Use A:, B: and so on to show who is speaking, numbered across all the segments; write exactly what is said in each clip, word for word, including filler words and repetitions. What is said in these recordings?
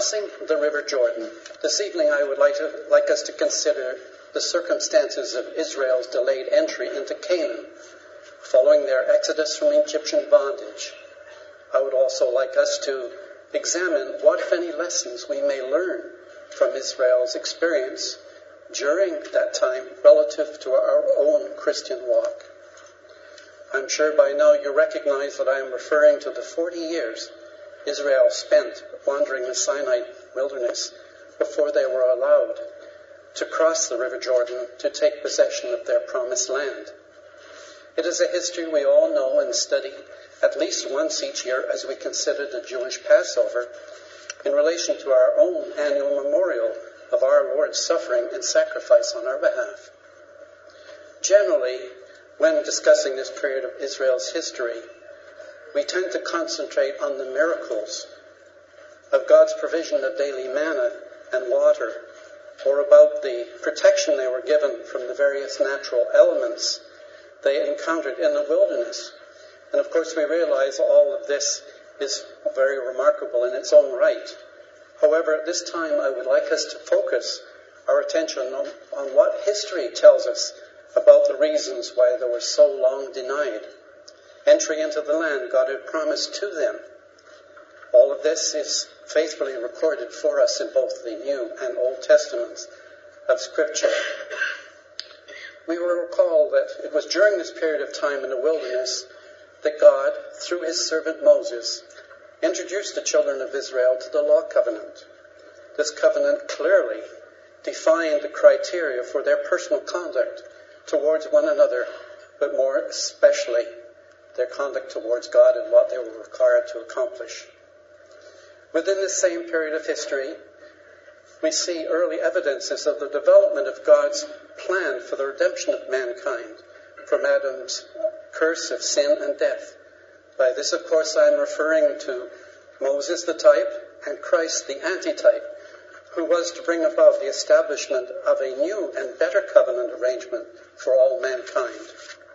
A: Crossing the River Jordan. This evening I would like, to, like us to consider the circumstances of Israel's delayed entry into Canaan, following their exodus from Egyptian bondage. I would also like us to examine what, if any, lessons we may learn from Israel's experience during that time relative to our own Christian walk. I'm sure by now you recognize that I am referring to the forty years Israel spent wandering the Sinai wilderness before they were allowed to cross the River Jordan to take possession of their promised land. It is a history we all know and study at least once each year as we consider the Jewish Passover in relation to our own annual memorial of our Lord's suffering and sacrifice on our behalf. Generally, when discussing this period of Israel's history, we tend to concentrate on the miracles of God's provision of daily manna and water, or about the protection they were given from the various natural elements they encountered in the wilderness. And of course we realize all of this is very remarkable in its own right. However, at this time I would like us to focus our attention on, on what history tells us about the reasons why they were so long denied entry into the land God had promised to them. All of this is faithfully recorded for us in both the New and Old Testaments of Scripture. We will recall that it was during this period of time in the wilderness that God, through his servant Moses, introduced the children of Israel to the law covenant. This covenant clearly defined the criteria for their personal conduct towards one another, but more especially their conduct towards God and what they were required to accomplish. Within this same period of history, we see early evidences of the development of God's plan for the redemption of mankind from Adam's curse of sin and death. By this, of course, I am referring to Moses, the type, and Christ, the antitype, who was to bring about the establishment of a new and better covenant arrangement for all mankind.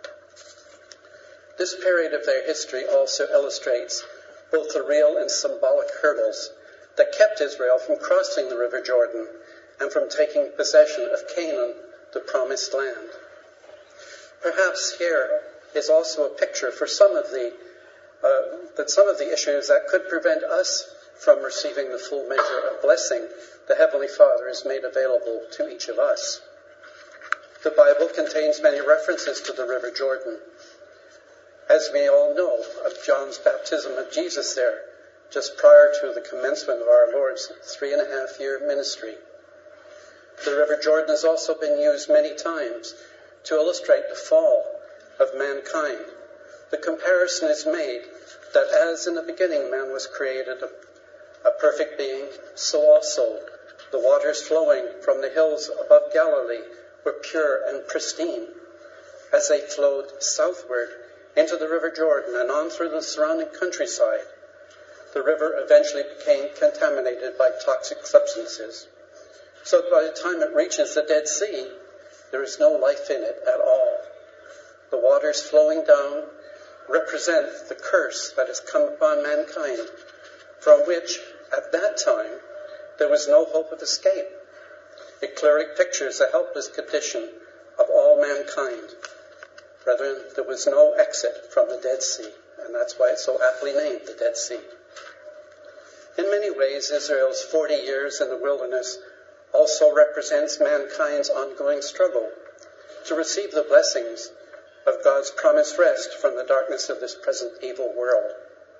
A: This period of their history also illustrates both the real and symbolic hurdles that kept Israel from crossing the River Jordan and from taking possession of Canaan, the promised land. Perhaps here is also a picture for some of the uh, that some of the issues that could prevent us from receiving the full measure of blessing the Heavenly Father has made available to each of us. The Bible contains many references to the River Jordan, as we all know of John's baptism of Jesus there, just prior to the commencement of our Lord's three and a half year ministry. The River Jordan has also been used many times to illustrate the fall of mankind. The comparison is made that as in the beginning man was created a, a perfect being, so also the waters flowing from the hills above Galilee were pure and pristine. As they flowed southward into the River Jordan and on through the surrounding countryside, the river eventually became contaminated by toxic substances. So by the time it reaches the Dead Sea, there is no life in it at all. The waters flowing down represent the curse that has come upon mankind, from which, at that time, there was no hope of escape. It clearly pictures the helpless condition of all mankind. Brethren, there was no exit from the Dead Sea, and that's why it's so aptly named the Dead Sea. In many ways, Israel's forty years in the wilderness also represents mankind's ongoing struggle to receive the blessings of God's promised rest from the darkness of this present evil world.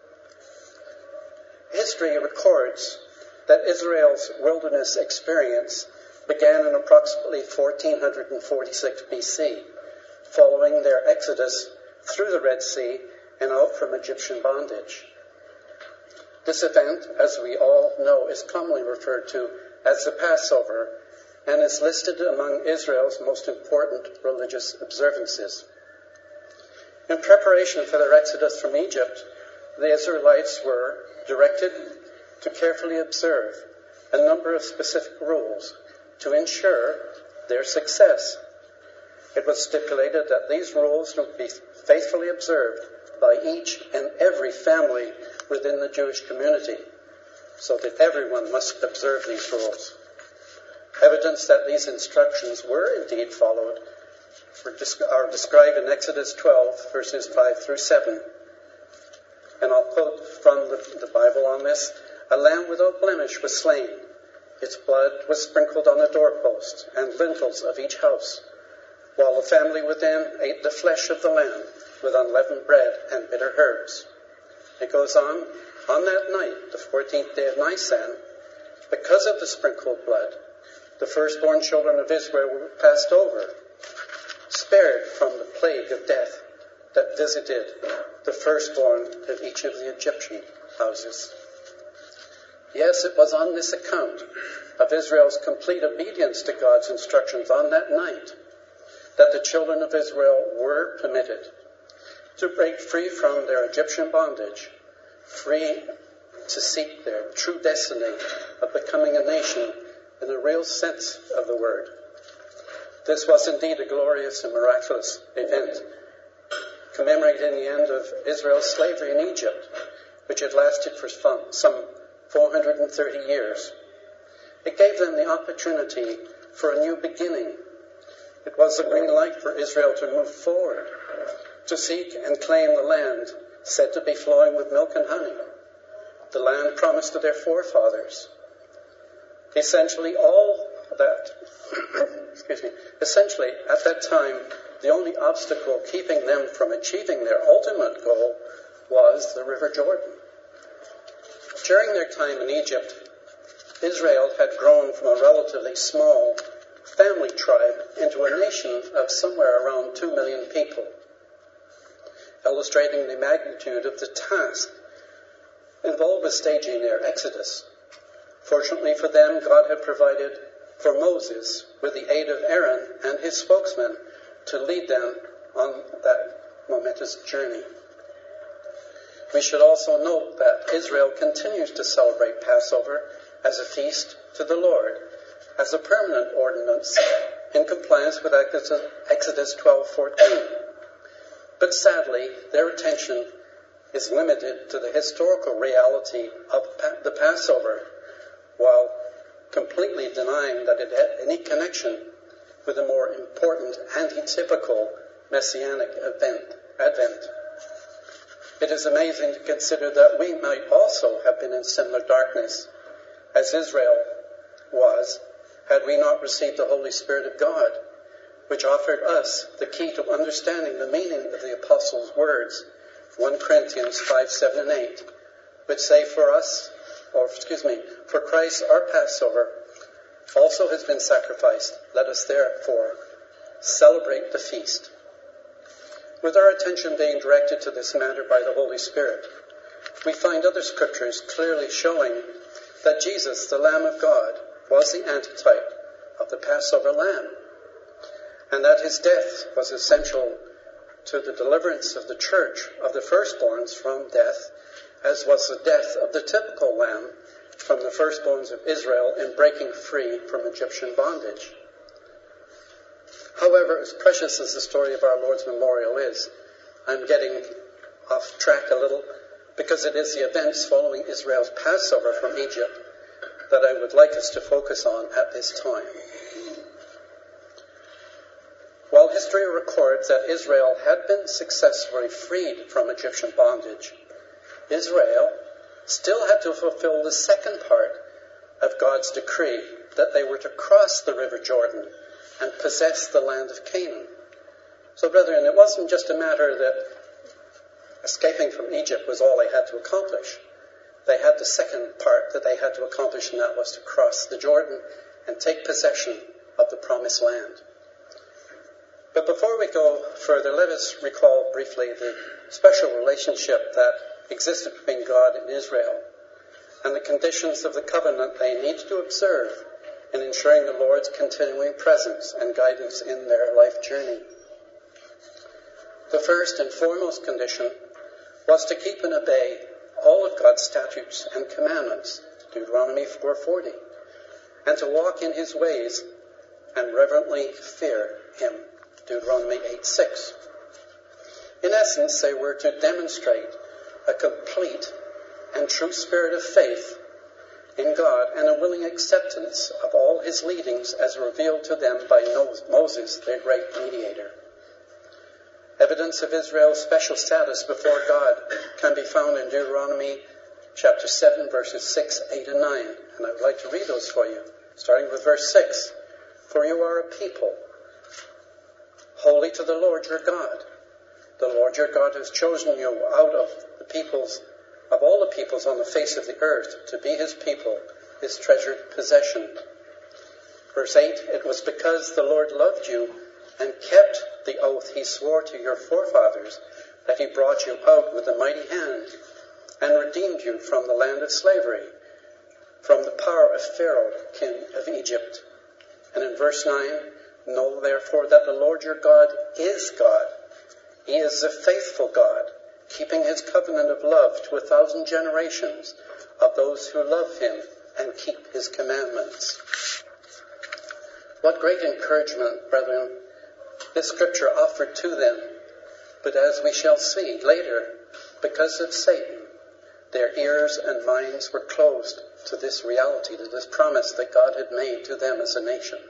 A: History records that Israel's wilderness experience began in approximately fourteen forty-six B C, following their exodus through the Red Sea and out from Egyptian bondage. This event, as we all know, is commonly referred to as the Passover and is listed among Israel's most important religious observances. In preparation for their exodus from Egypt, the Israelites were directed to carefully observe a number of specific rules to ensure their success. It was stipulated that these rules would be faithfully observed by each and every family within the Jewish community. so that everyone must observe these rules. Evidence that these instructions were indeed followed are described in Exodus twelve, verses five through seven. And I'll quote from the, the Bible on this. A lamb without blemish was slain. Its blood was sprinkled on the doorposts and lintels of each house, while the family within ate the flesh of the lamb with unleavened bread and bitter herbs. It goes on, on that night, the fourteenth day of Nisan, because of the sprinkled blood, the firstborn children of Israel were passed over, spared from the plague of death that visited the firstborn of each of the Egyptian houses. Yes, it was on this account of Israel's complete obedience to God's instructions on that night that the children of Israel were permitted to break free from their Egyptian bondage, free to seek their true destiny of becoming a nation in the real sense of the word. This was indeed a glorious and miraculous event, commemorating the end of Israel's slavery in Egypt, which had lasted for some four hundred thirty years. It gave them the opportunity for a new beginning. It was a green light for Israel to move forward, to seek and claim the land said to be flowing with milk and honey, the land promised to their forefathers. Essentially, all that, excuse me, essentially, at that time, the only obstacle keeping them from achieving their ultimate goal was the River Jordan. During their time in Egypt, Israel had grown from a relatively small family tribe into a nation of somewhere around two million people, illustrating the magnitude of the task involved with staging their exodus. Fortunately for them, God had provided for Moses with the aid of Aaron and his spokesman to lead them on that momentous journey. We should also note that Israel continues to celebrate Passover as a feast to the Lord, as a permanent ordinance in compliance with Exodus twelve fourteen. But sadly, their attention is limited to the historical reality of the Passover, while completely denying that it had any connection with the more important anti-typical messianic event, Advent. It is amazing to consider that we might also have been in similar darkness as Israel was, had we not received the Holy Spirit of God, which offered us the key to understanding the meaning of the apostles' words, First Corinthians five, seven, and eight, which say for us, or excuse me, for Christ our Passover also has been sacrificed. Let us therefore celebrate the feast. With our attention being directed to this matter by the Holy Spirit, we find other scriptures clearly showing that Jesus, the Lamb of God, was the antitype of the Passover lamb, and that his death was essential to the deliverance of the church of the firstborns from death, as was the death of the typical lamb from the firstborns of Israel in breaking free from Egyptian bondage. However, as precious as the story of our Lord's memorial is, I'm getting off track a little because it is the events following Israel's Passover from Egypt that I would like us to focus on at this time. While history records that Israel had been successfully freed from Egyptian bondage, Israel still had to fulfill the second part of God's decree that they were to cross the River Jordan and possess the land of Canaan. So, brethren, it wasn't just a matter that escaping from Egypt was all they had to accomplish. They had the second part that they had to accomplish, and that was to cross the Jordan and take possession of the promised land. But before we go further, let us recall briefly the special relationship that existed between God and Israel and the conditions of the covenant they needed to observe in ensuring the Lord's continuing presence and guidance in their life journey. The first and foremost condition was to keep and obey all of God's statutes and commandments, Deuteronomy four forty, and to walk in his ways and reverently fear him, Deuteronomy eight six. In essence, they were to demonstrate a complete and true spirit of faith in God and a willing acceptance of all his leadings as revealed to them by Moses, their great mediator. Evidence of Israel's special status before God can be found in Deuteronomy chapter seven, verses six, eight, and nine. And I would like to read those for you, starting with verse six. For you are a people, holy to the Lord your God. The Lord your God has chosen you out of the peoples, of all the peoples on the face of the earth, to be his people, his treasured possession. Verse eight, it was because the Lord loved you and kept the oath he swore to your forefathers that he brought you out with a mighty hand and redeemed you from the land of slavery, from the power of Pharaoh, king of Egypt. And in verse nine, know therefore that the Lord your God is God. He is a faithful God, keeping his covenant of love to a thousand generations of those who love him and keep his commandments. What great encouragement, brethren, this scripture offered to them. But as we shall see later, because of Satan, their ears and minds were closed to this reality, to this promise that God had made to them as a nation.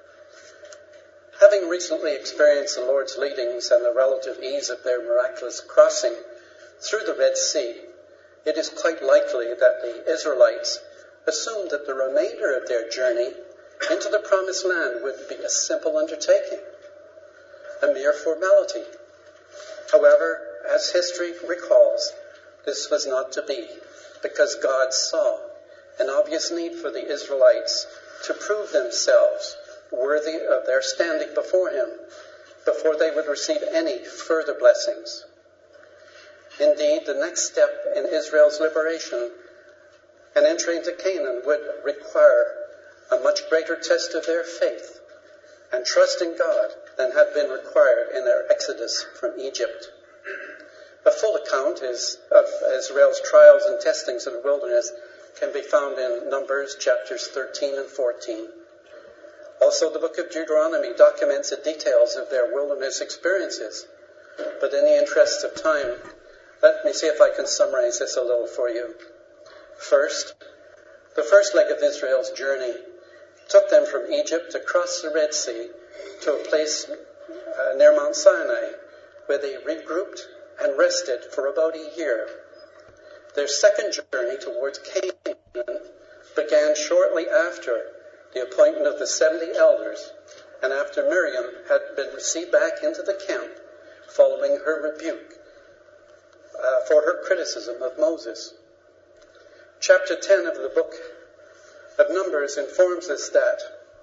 A: Having recently experienced the Lord's leadings and the relative ease of their miraculous crossing through the Red Sea, it is quite likely that the Israelites assumed that the remainder of their journey into the Promised Land would be a simple undertaking, a mere formality. However, as history recalls, this was not to be, because God saw an obvious need for the Israelites to prove themselves worthy of their standing before him before they would receive any further blessings. Indeed, the next step in Israel's liberation and entry into Canaan would require a much greater test of their faith and trust in God than had been required in their exodus from Egypt. A full account is of Israel's trials and testings in the wilderness can be found in Numbers chapters thirteen and fourteen. Also, the book of Deuteronomy documents the details of their wilderness experiences. But in the interest of time, let me see if I can summarize this a little for you. First, the first leg of Israel's journey took them from Egypt across the Red Sea to a place uh, near Mount Sinai, where they regrouped and rested for about a year. Their second journey towards Canaan began shortly after the appointment of the seventy elders, and after Miriam had been received back into the camp following her rebuke uh, for her criticism of Moses. Chapter ten of the book of Numbers informs us that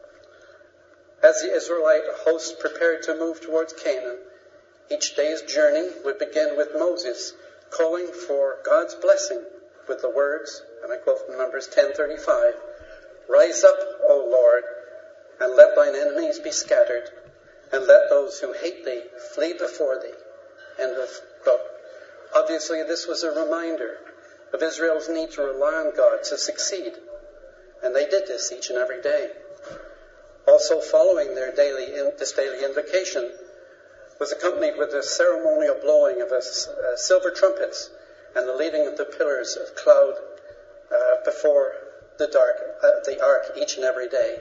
A: as the Israelite host prepared to move towards Canaan, each day's journey would begin with Moses calling for God's blessing with the words, and I quote from Numbers ten thirty-five, "Rise up, O Lord, and let thine enemies be scattered, and let those who hate thee flee before thee." End of quote. Obviously, this was a reminder of Israel's need to rely on God to succeed, and they did this each and every day. Also, following their daily in, this daily invocation was accompanied with the ceremonial blowing of a, uh, silver trumpets and the leading of the pillars of cloud uh, before the, dark, uh, the ark each and every day.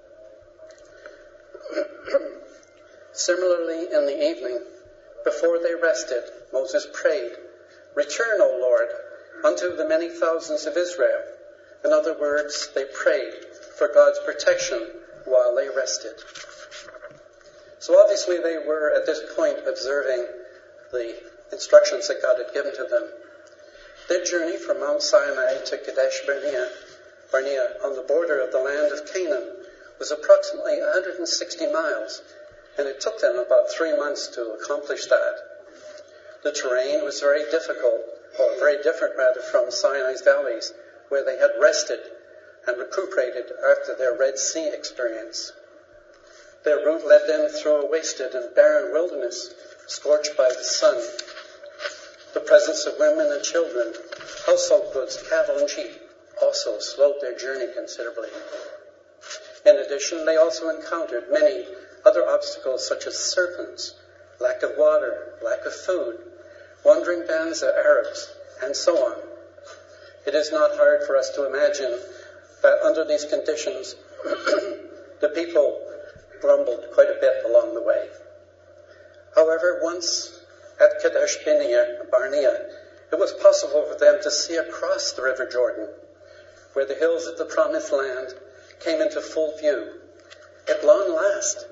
A: Similarly, in the evening, before they rested, Moses prayed, "Return, O Lord, unto the many thousands of Israel." In other words, they prayed for God's protection while they rested. So obviously they were at this point observing the instructions that God had given to them. Their journey from Mount Sinai to Kadesh Barnea, Barnea on the border of the land of Canaan was approximately one hundred sixty miles, and it took them about three months to accomplish that. The terrain was very difficult, or very different rather, from Sinai's valleys, where they had rested and recuperated after their Red Sea experience. Their route led them through a wasted and barren wilderness, scorched by the sun. The presence of women and children, household goods, cattle and sheep also slowed their journey considerably. In addition, they also encountered many other obstacles such as serpents, lack of water, lack of food, wandering bands of Arabs, and so on. It is not hard for us to imagine that under these conditions, the people grumbled quite a bit along the way. However, once at Kadesh Barnea, it was possible for them to see across the River Jordan, where the hills of the Promised Land came into full view. At long last,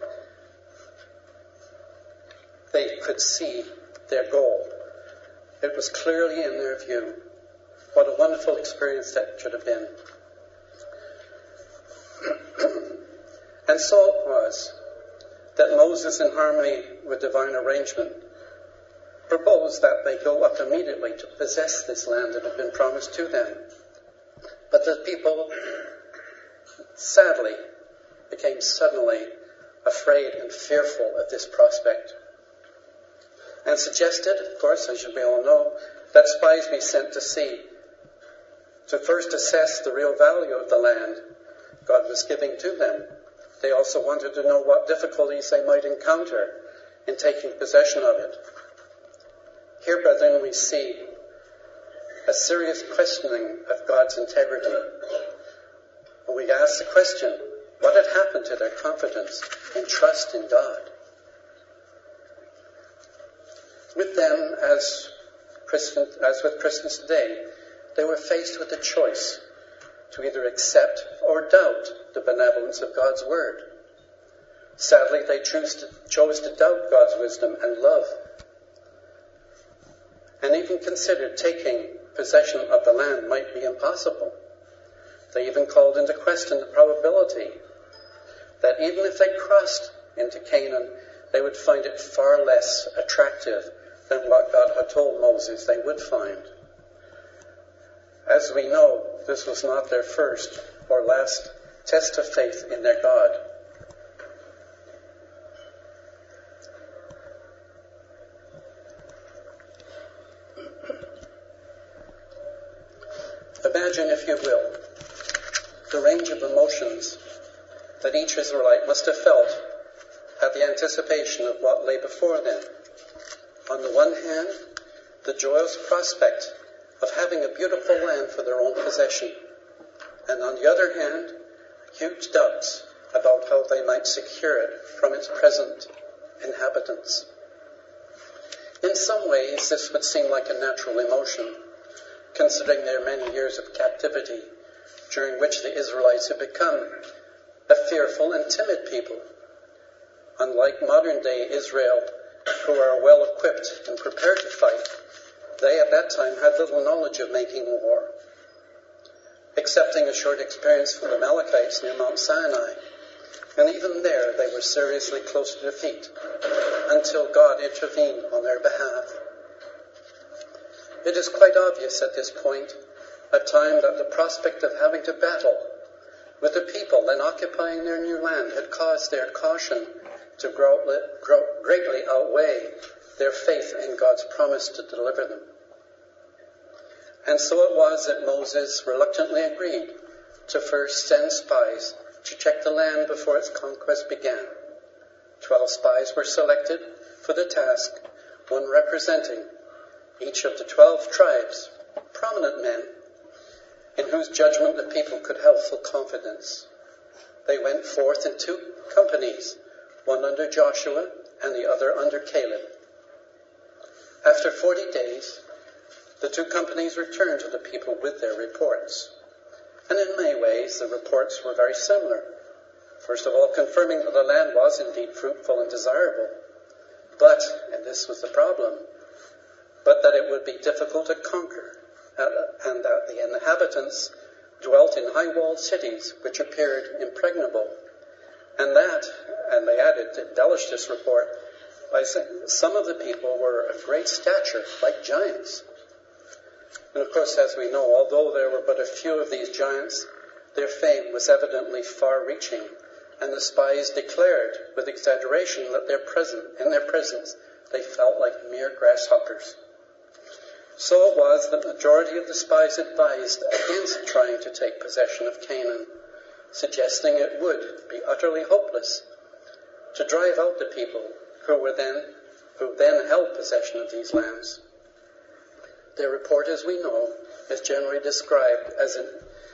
A: they could see their goal. It was clearly in their view. What a wonderful experience that should have been. And so it was that Moses, in harmony with divine arrangement, proposed that they go up immediately to possess this land that had been promised to them. But the people, sadly, became suddenly afraid and fearful of this prospect, and suggested, of course, as you may all know, that spies be sent to see to first assess the real value of the land God was giving to them. They also wanted to know what difficulties they might encounter in taking possession of it. Here, brethren, we see a serious questioning of God's integrity. And we ask the question, what had happened to their confidence and trust in God? With them, as Christian, as with Christians today, they were faced with a choice to either accept or doubt the benevolence of God's word. Sadly, they chose to, chose to doubt God's wisdom and love, and even considered taking possession of the land might be impossible. They even called into question the probability that even if they crossed into Canaan, they would find it far less attractive than what God had told Moses they would find. As we know, this was not their first or last test of faith in their God. Imagine, if you will, the range of emotions that each Israelite must have felt at the anticipation of what lay before them. On the one hand, the joyous prospect of having a beautiful land for their own possession, and on the other hand, huge doubts about how they might secure it from its present inhabitants. In some ways, this would seem like a natural emotion, considering their many years of captivity, during which the Israelites had become a fearful and timid people. Unlike modern-day Israel, who are well-equipped and prepared to fight, they at that time had little knowledge of making war, excepting a short experience from the Amalekites near Mount Sinai. And even there, they were seriously close to defeat until God intervened on their behalf. It is quite obvious at this point, a time that the prospect of having to battle with the people then occupying their new land had caused their caution to grow, grow, greatly outweigh their faith in God's promise to deliver them. And so it was that Moses reluctantly agreed to first send spies to check the land before its conquest began. Twelve spies were selected for the task, one representing each of the twelve tribes, prominent men, in whose judgment the people could have full confidence. They went forth in two companies, one under Joshua and the other under Caleb. After forty days, the two companies returned to the people with their reports. And in many ways, the reports were very similar. First of all, confirming that the land was indeed fruitful and desirable, but, and this was the problem, but that it would be difficult to conquer, and that the inhabitants dwelt in high-walled cities which appeared impregnable. And that, and they added to embellish this report by saying some of the people were of great stature, like giants. And of course, as we know, although there were but a few of these giants, their fame was evidently far-reaching, and the spies declared with exaggeration that their present, in their presence they felt like mere grasshoppers. So it was that the majority of the spies advised against trying to take possession of Canaan, suggesting it would be utterly hopeless to drive out the people who were then, who then held possession of these lands. Their report, as we know, is generally described as an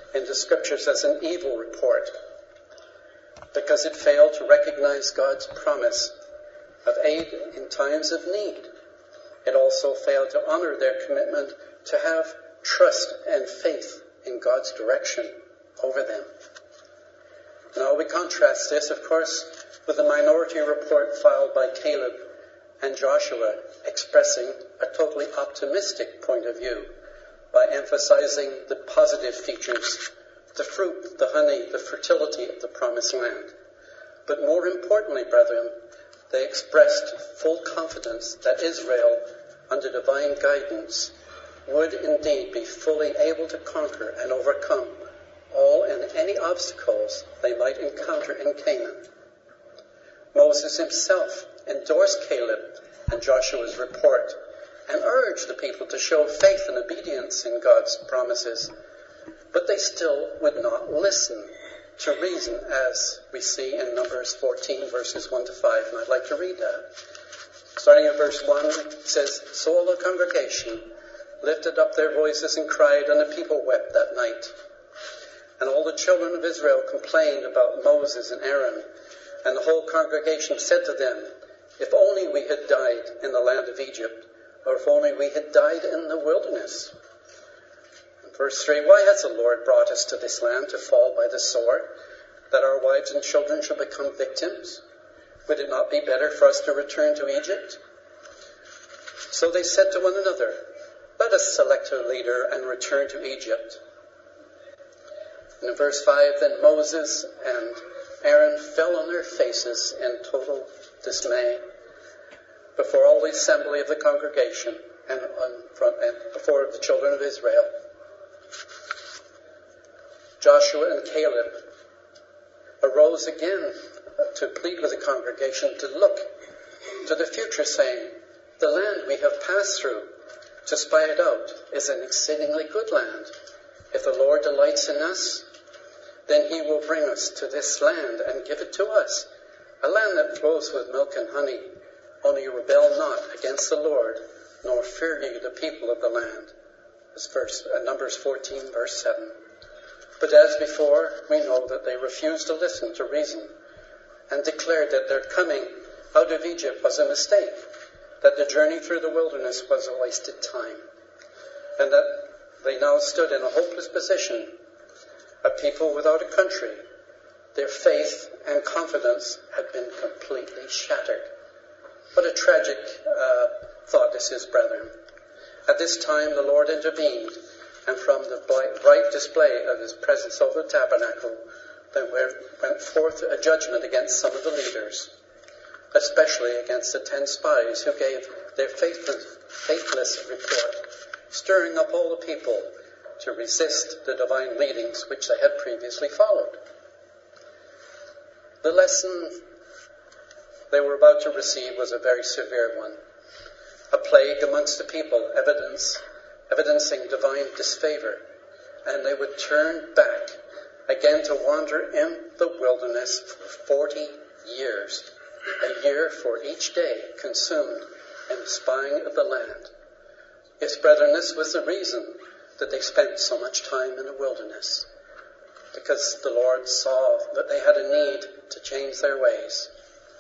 A: in the scriptures as an evil report because it failed to recognize God's promise of aid in times of need. It also failed to honor their commitment to have trust and faith in God's direction over them. Now we contrast this, of course, with the minority report filed by Caleb and Joshua, expressing a totally optimistic point of view by emphasizing the positive features, the fruit, the honey, the fertility of the promised land. But more importantly, brethren, they expressed full confidence that Israel, under divine guidance, would indeed be fully able to conquer and overcome all and any obstacles they might encounter in Canaan. Moses himself endorsed Caleb and Joshua's report and urged the people to show faith and obedience in God's promises, but they still would not listen to reason, as we see in Numbers fourteen, verses one to five, and I'd like to read that. Starting at verse one, it says, "So all the congregation lifted up their voices and cried, and the people wept that night. And all the children of Israel complained about Moses and Aaron, and the whole congregation said to them, 'If only we had died in the land of Egypt, or if only we had died in the wilderness.' And verse three, 'Why has the Lord brought us to this land to fall by the sword, that our wives and children should become victims? Would it not be better for us to return to Egypt?' So they said to one another, 'Let us select a leader and return to Egypt.' And in verse five, 'Then Moses and Aaron fell on their faces in total dismay before all the assembly of the congregation and, on front, and before the children of Israel. Joshua and Caleb arose again to plead with the congregation to look to the future, saying, 'The land we have passed through to spy it out is an exceedingly good land. If the Lord delights in us, then he will bring us to this land and give it to us, a land that flows with milk and honey. Only rebel not against the Lord, nor fear ye the people of the land.'" That's verse, uh, Numbers fourteen, verse seven. But as before, we know that they refused to listen to reason and declared that their coming out of Egypt was a mistake, that the journey through the wilderness was a wasted time, and that they now stood in a hopeless position, a people without a country. Their faith and confidence had been completely shattered. What a tragic uh, thought this is, brethren. At this time the Lord intervened, and from the bright display of his presence over the tabernacle, there went forth a judgment against some of the leaders, especially against the ten spies who gave their faithless, faithless report, stirring up all the people to resist the divine leadings which they had previously followed. The lesson they were about to receive was a very severe one. A plague amongst the people, evidence, evidencing divine disfavor, and they would turn back again to wander in the wilderness for forty years, a year for each day consumed in the spying of the land. Yes, brethren, this was the reason that they spent so much time in the wilderness, because the Lord saw that they had a need to change their ways.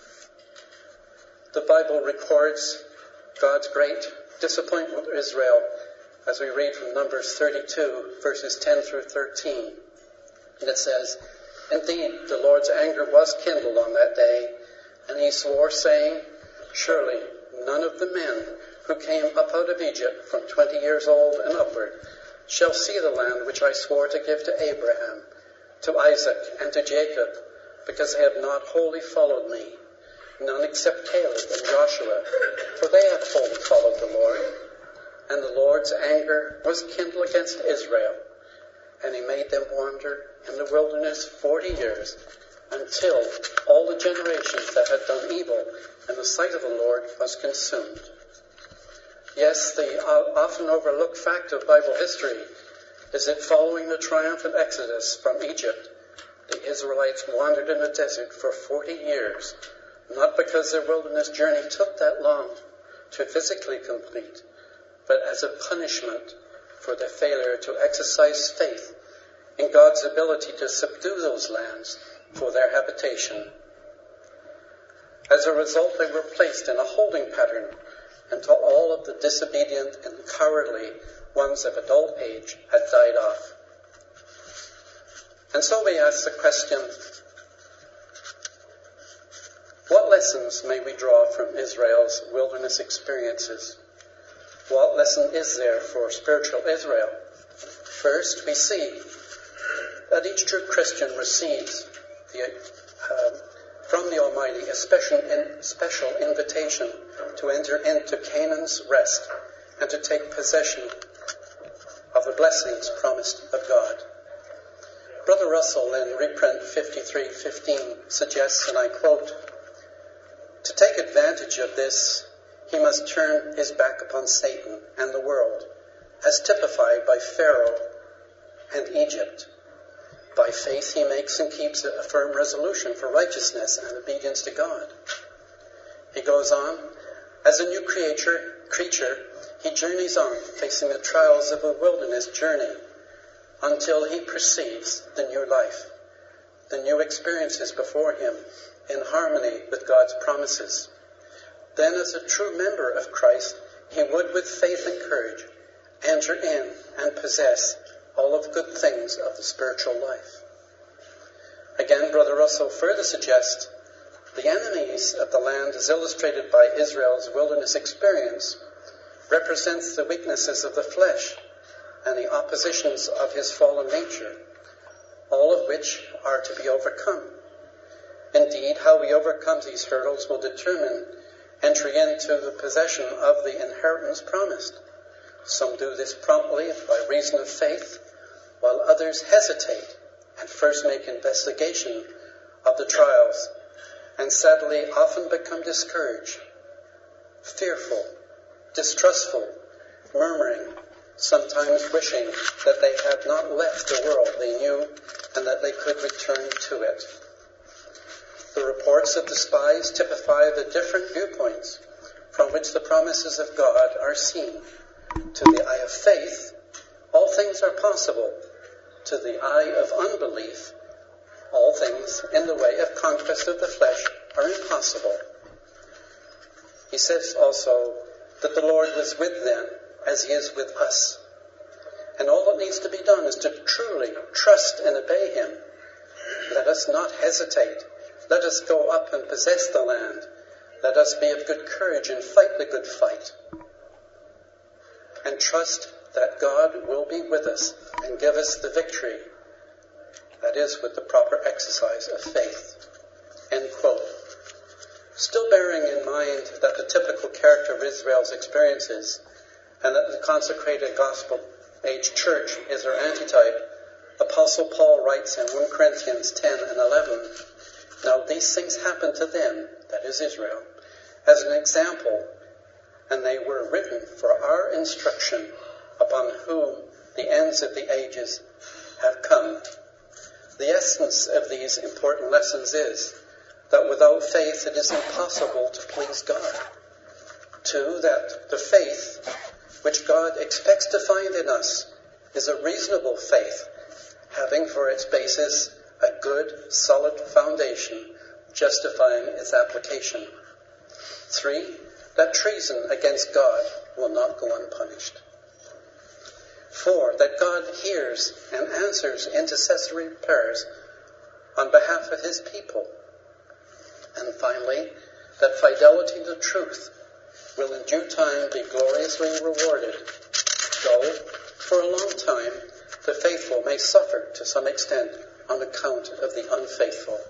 A: The Bible records God's great disappointment with Israel as we read from Numbers thirty-two, verses ten through thirteen. And it says, "Indeed, the Lord's anger was kindled on that day, and he swore, saying, 'Surely none of the men who came up out of Egypt from twenty years old and upward shall see the land which I swore to give to Abraham, to Isaac, and to Jacob, because they have not wholly followed me, none except Caleb and Joshua, for they have wholly followed the Lord.' And the Lord's anger was kindled against Israel, and he made them wander in the wilderness forty years, until all the generations that had done evil in the sight of the Lord was consumed." Yes, the often overlooked fact of Bible history is that following the triumphant exodus from Egypt, the Israelites wandered in the desert for forty years, not because their wilderness journey took that long to physically complete, but as a punishment for their failure to exercise faith in God's ability to subdue those lands for their habitation. As a result, they were placed in a holding pattern until all of the disobedient and cowardly ones of adult age had died off. And so we ask the question, what lessons may we draw from Israel's wilderness experiences? What lesson is there for spiritual Israel? First, we see that each true Christian receives the, uh, from the Almighty a special, in, special invitation to enter into Canaan's rest and to take possession of the blessings promised of God. Brother Russell in reprint fifty-three fifteen suggests, and I quote, "To take advantage of this, he must turn his back upon Satan and the world, as typified by Pharaoh and Egypt. By faith he makes and keeps a firm resolution for righteousness and obedience to God." He goes on, "As a new creature, creature, he journeys on, facing the trials of a wilderness journey, until he perceives the new life, the new experiences before him, in harmony with God's promises. Then, as a true member of Christ, he would, with faith and courage, enter in and possess all of the good things of the spiritual life." Again, Brother Russell further suggests the enemies of the land, as illustrated by Israel's wilderness experience, represents the weaknesses of the flesh and the oppositions of his fallen nature, all of which are to be overcome. Indeed, how we overcome these hurdles will determine entry into the possession of the inheritance promised. Some do this promptly by reason of faith, while others hesitate and first make investigation of the trials, and sadly often become discouraged, fearful, distrustful, murmuring, sometimes wishing that they had not left the world they knew and that they could return to it. The reports of the spies typify the different viewpoints from which the promises of God are seen. To the eye of faith, all things are possible. To the eye of unbelief, all things in the way of conquest of the flesh are impossible. He says also that the Lord was with them as he is with us. And all that needs to be done is to truly trust and obey him. Let us not hesitate. Let us go up and possess the land. Let us be of good courage and fight the good fight. And trust that God will be with us and give us the victory. That is, with the proper exercise of faith. End quote. Still bearing in mind that the typical character of Israel's experiences and that the consecrated gospel-age church is her antitype, Apostle Paul writes in First Corinthians ten and eleven, "Now these things happened to them," that is Israel, "as an example, and they were written for our instruction, upon whom the ends of the ages have come." The essence of these important lessons is that without faith it is impossible to please God. Two, that the faith which God expects to find in us is a reasonable faith, having for its basis a good, solid foundation, justifying its application. Three, that treason against God will not go unpunished. Four, that God hears and answers intercessory prayers on behalf of his people. And finally, that fidelity to truth will in due time be gloriously rewarded, though for a long time the faithful may suffer to some extent on account of the unfaithful.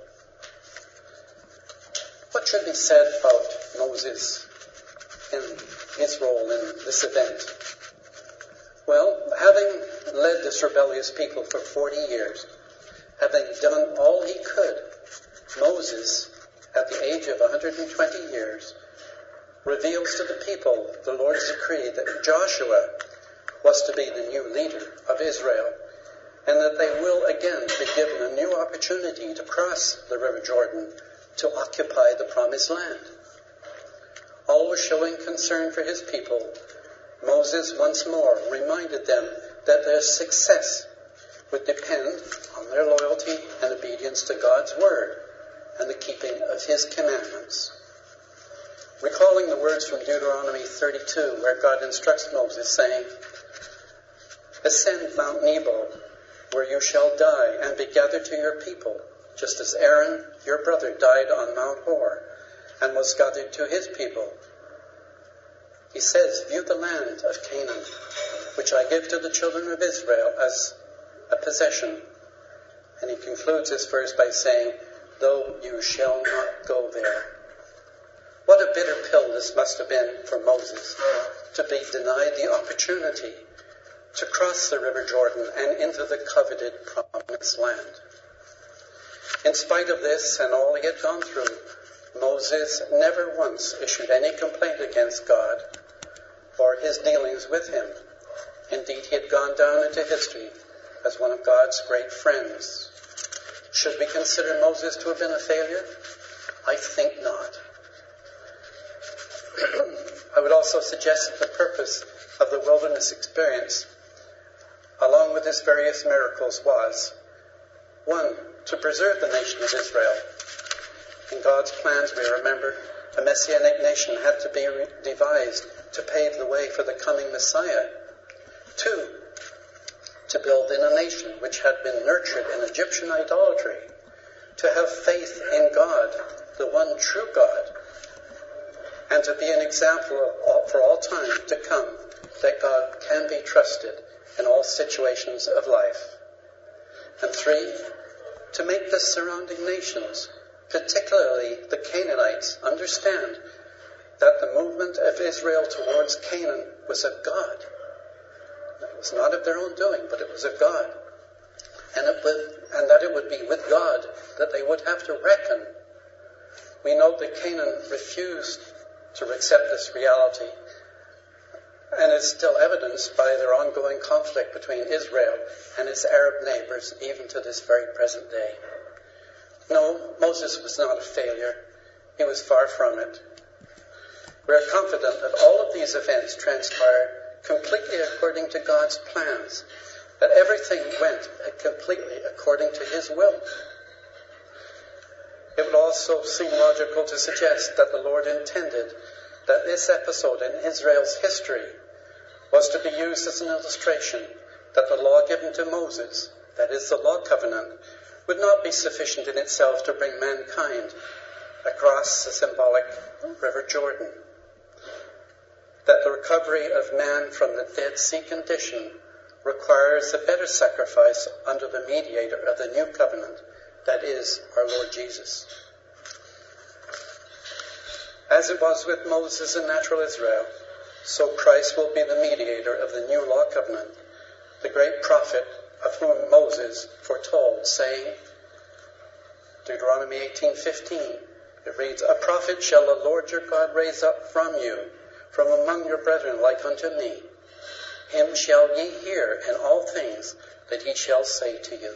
A: What should be said about Moses and his role in this event? Well, having led this rebellious people for forty years, having done all he could, Moses, at the age of one hundred twenty years, reveals to the people the Lord's decree that Joshua was to be the new leader of Israel, and that they will again be given a new opportunity to cross the River Jordan to occupy the promised land. Always showing concern for his people, Moses once more reminded them that their success would depend on their loyalty and obedience to God's word and the keeping of his commandments. Recalling the words from Deuteronomy thirty-two, where God instructs Moses, saying, "Ascend Mount Nebo, where you shall die, and be gathered to your people, just as Aaron, your brother, died on Mount Hor, and was gathered to his people." He says, "View the land of Canaan, which I give to the children of Israel as a possession." And he concludes this verse by saying, "Though you shall not go there." What a bitter pill this must have been for Moses, to be denied the opportunity to cross the River Jordan and into the coveted promised land. In spite of this and all he had gone through, Moses never once issued any complaint against God or his dealings with him. Indeed, he had gone down into history as one of God's great friends. Should we consider Moses to have been a failure? I think not. I would also suggest that the purpose of the wilderness experience, along with his various miracles, was, one, to preserve the nation of Israel. In God's plans, we remember, a messianic nation had to be re- devised to pave the way for the coming Messiah. Two, to build in a nation which had been nurtured in Egyptian idolatry, to have faith in God, the one true God, and to be an example of all, for all time to come, that God can be trusted in all situations of life. And three, to make the surrounding nations, particularly the Canaanites, understand that the movement of Israel towards Canaan was of God. It was not of their own doing, but it was of God. And, it would, and that it would be with God that they would have to reckon. We note that Canaan refused to accept this reality, and is still evidenced by their ongoing conflict between Israel and its Arab neighbors, even to this very present day. No, Moses was not a failure. He was far from it. We are confident that all of these events transpired completely according to God's plans, that everything went completely according to his will. It would also seem logical to suggest that the Lord intended that this episode in Israel's history was to be used as an illustration that the law given to Moses, that is, the law covenant, would not be sufficient in itself to bring mankind across the symbolic River Jordan. That the recovery of man from the Dead Sea condition requires a better sacrifice under the mediator of the new covenant, that is, our Lord Jesus. As it was with Moses and natural Israel, so Christ will be the mediator of the new law covenant, the great prophet of whom Moses foretold, saying, Deuteronomy eighteen fifteen, it reads, "A prophet shall the Lord your God raise up from you, from among your brethren like unto me. Him shall ye hear in all things that he shall say to you."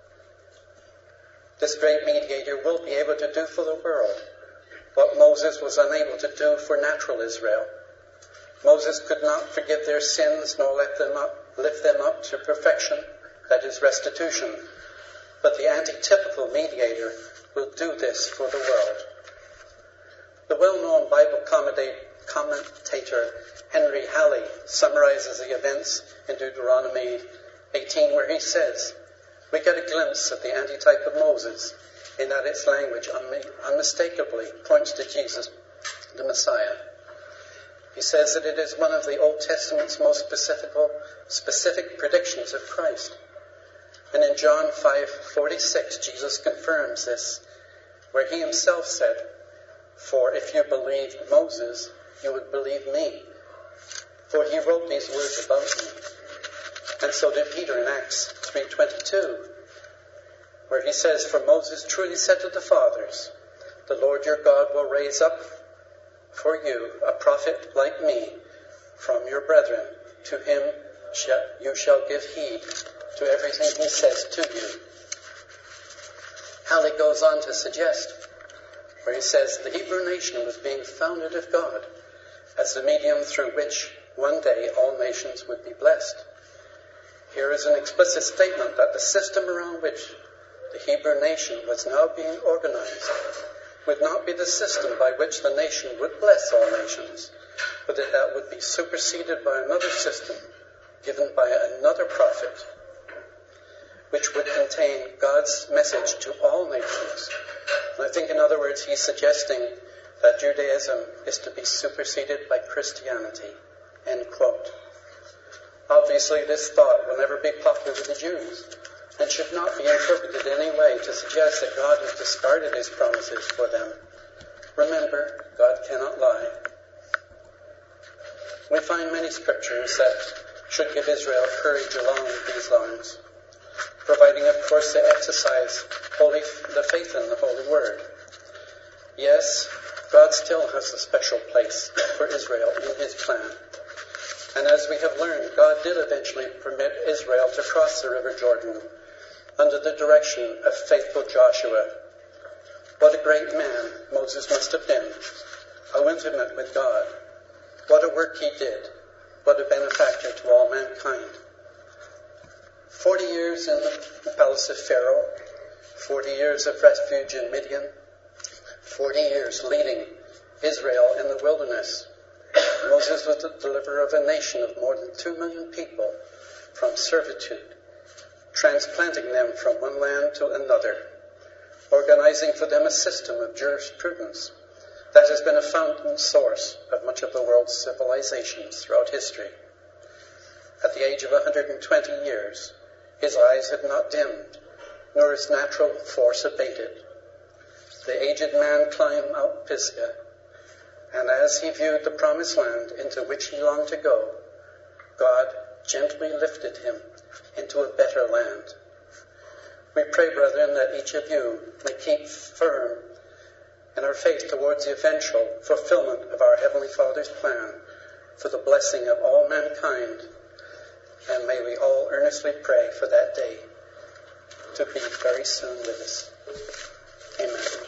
A: This great mediator will be able to do for the world what Moses was unable to do for natural Israel. Moses could not forgive their sins nor let them up, lift them up to perfection, that is restitution. But the antitypical mediator will do this for the world. The well-known Bible commentator Henry Halley summarizes the events in Deuteronomy eighteen, where he says, we get a glimpse of the antitype of Moses in that its language unmistakably points to Jesus, the Messiah. He says that it is one of the Old Testament's most specific, specific predictions of Christ. And in John five forty-six, Jesus confirms this, where he himself said, "For if you believed Moses, you would believe me, for he wrote these words about me." And so did Peter in Acts three twenty-two, where he says, "For Moses truly said to the fathers, the Lord your God will raise up for you a prophet like me from your brethren. To him shall, you shall give heed to everything he says to you." Halley goes on to suggest, where he says the Hebrew nation was being founded of God as the medium through which one day all nations would be blessed. Here is an explicit statement that the system around which the Hebrew nation was now being organized would not be the system by which the nation would bless all nations, but that that would be superseded by another system given by another prophet, which would contain God's message to all nations. And I think, in other words, he's suggesting that Judaism is to be superseded by Christianity, end quote. Obviously, this thought will never be popular with the Jews and should not be interpreted in any way to suggest that God has discarded his promises for them. Remember, God cannot lie. We find many scriptures that should give Israel courage along these lines, providing, of course, they exercise holy, the faith in the Holy Word. Yes, God still has a special place for Israel in his plan. And as we have learned, God did eventually permit Israel to cross the River Jordan under the direction of faithful Joshua. What a great man Moses must have been, how intimate with God. What a work he did. What a benefactor to all mankind. Forty years in the palace of Pharaoh, forty years of refuge in Midian, forty years leading Israel in the wilderness. Moses was the deliverer of a nation of more than two million people from servitude, transplanting them from one land to another, organizing for them a system of jurisprudence that has been a fountain source of much of the world's civilizations throughout history. At the age of one hundred twenty years, his eyes had not dimmed, nor his natural force abated. The aged man climbed Mount Pisgah, and as he viewed the promised land into which he longed to go, God gently lifted him into a better land. We pray, brethren, that each of you may keep firm in our faith towards the eventual fulfillment of our Heavenly Father's plan for the blessing of all mankind, and may we all earnestly pray for that day to be very soon with us. Amen.